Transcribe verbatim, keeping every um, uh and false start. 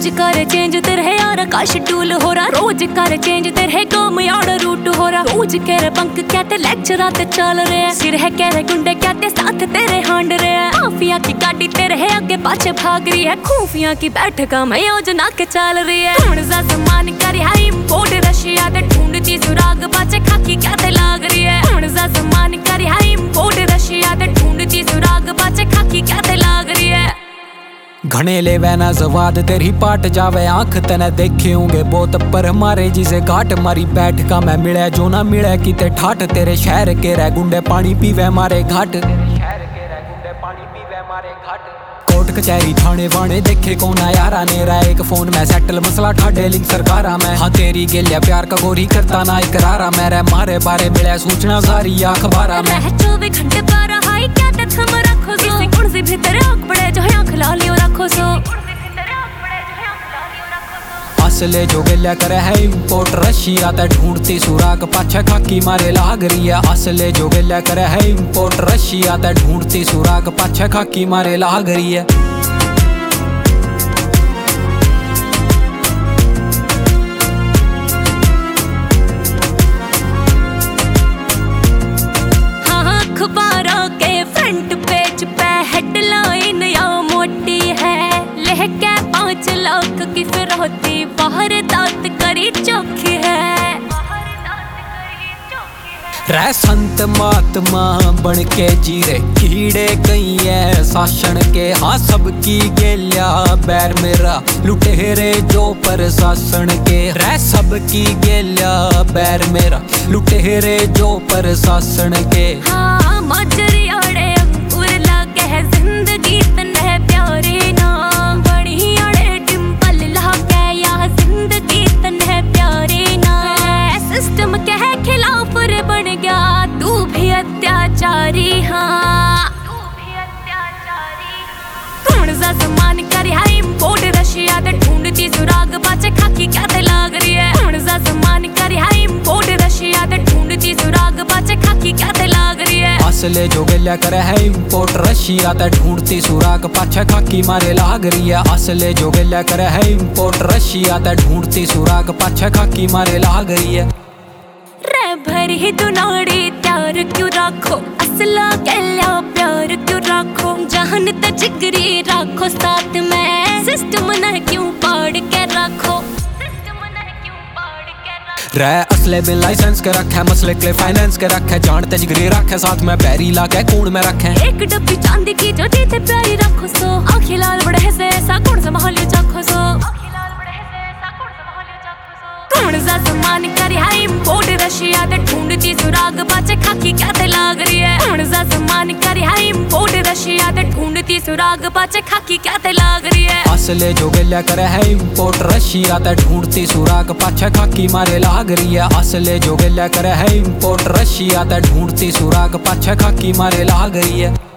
रोज कर चेंज तेरे यार का शेड्यूल हो रहा, रोज कर चेंज तेरे काम यार रूट हो रहा। रोज कह बंक क्या ते लेक्चरात चल रहे हैं, सिर है कह रहे गुंडे क्या ते साथ तेरे हांड रहे हैं। माफिया की गाड़ी तेरे है आगे पाछे भाग रही है, खूफिया की बैठका में योजना के चल रही है। कौन सा सामान कर है इम्पोर्ट रशिया ते ढूंढती सुराग पाछे खाकी क्या ते लाग रही है। कौन सा सामान कर है इम्पोर्ट रशिया ते ढूंढती सुराग पाछे खाकी क्या ते लाग रही है। घने ले वैना जवाद तेरी पाट जावे आंख तने देखे होंगे बहुत, पर हमारे जिसे घाट मारी बैठ का मैं मिले जो ना मिले किते ठाट। तेरे शहर के रह गुंडे पानी पीवे मारे घाट, कोर्ट कचहरी थाने वाने देखे कौन यारा ने रहा एक फोन में सेटल मसला ठाडे लिंक सरकारा में। हाँ तेरी गेलिया प्यार का गोरी करता ना इकरारा, मेरे मारे बारे मिले सूचना सारी अखबारा में। चौबीस घंटे पर हाई क्या ते थम रखो सो, कौन सी भीतर आंख पड़े जो आंख लालियो रखो सो। असले जो गेलिया करे है इम्पोर्ट रशिया ते ढूंढती सुराग पाछे खाकी मारे लाग रही है। असले जो गेलिया करे है इम्पोर्ट रशिया ते ढूंढती सुराग पाछे खाकी मारे लाग रही है। हाँ अखबारों के फ्रंट पेज पे हेडलाइन या मोटी है, लहके पांच लाख की फिरौती बाहर दांत करी चौकी है। रह संत महात्मा बन के जीरे कीड़े कई है शासन के। हाँ सबकी गेलिया बैर मेरा लुटेरे जो प्रशासन के। रह सबकी गेलिया बैर मेरा लुटेरे जो प्रशासन के। हाँ मजरी आड़े अंकुर लागे है जिंदगी तन्हे प्यारे ना, बड़ी आड़े डिंपल लागे या जिंदगी तन्हे प्यारे ना। सिस्टम के खिलाफ रे बन गया तू भी अत्याचारी। हाँ कौन सा सामान कर है इम्पोर्ट रशिया ते ढूंढती सुराग पाछे खाकी क्या ते लाग रही है। कौन सा सामान कर है इम्पोर्ट रशिया ते ढूंढती सुराग पाछे खाकी क्या ते लाग रही है। असले जो गेलिया करे है इम्पोर्ट रशिया ते ढूंढती सुराग पाछे खाकी मारे लाग रही है। असले जो गेलिया करे है इम्पोर्ट रशिया ते ढूंढती सुराग पाछे खाकी मारे लाग रही है। भर ही दुनाड़ी त्यार क्यों रखो, असला गल्या प्यार क्यों रखो, जहन त जिगरी रखो साथ में, सिस्टम न क्यों पाड़ के रखो। रह असले बिन लाइसेंस के रखे मसले के फाइनेंस के रखे, जानते जिगरी रखे साथ में बैरी ला के कूड़ में रखे। एक डब्बी चांदी की जो जीते प्यारी रखो सो, आँखें लाल बड़े से ऐसा कौन सा महलियो चाखो सो। कौन सा सामान कर है इम्पोर्ट रशिया ते ढूंढती सुराग पाछे खाकी क्या ते लाग रही है। कौन सा सामान कर है इम्पोर्ट रशिया ते ढूंढती सुराग पाछे खाकी क्या ते लाग रही है। असले जो गेलिया करे है इम्पोर्ट रशिया ते ढूंढती सुराग पाछे खाकी मारे लाग रही है। असले जो गेलिया करे है इम्पोर्ट रशिया ते ढूंढती सुराग पाछे खाकी मारे लाग रही है।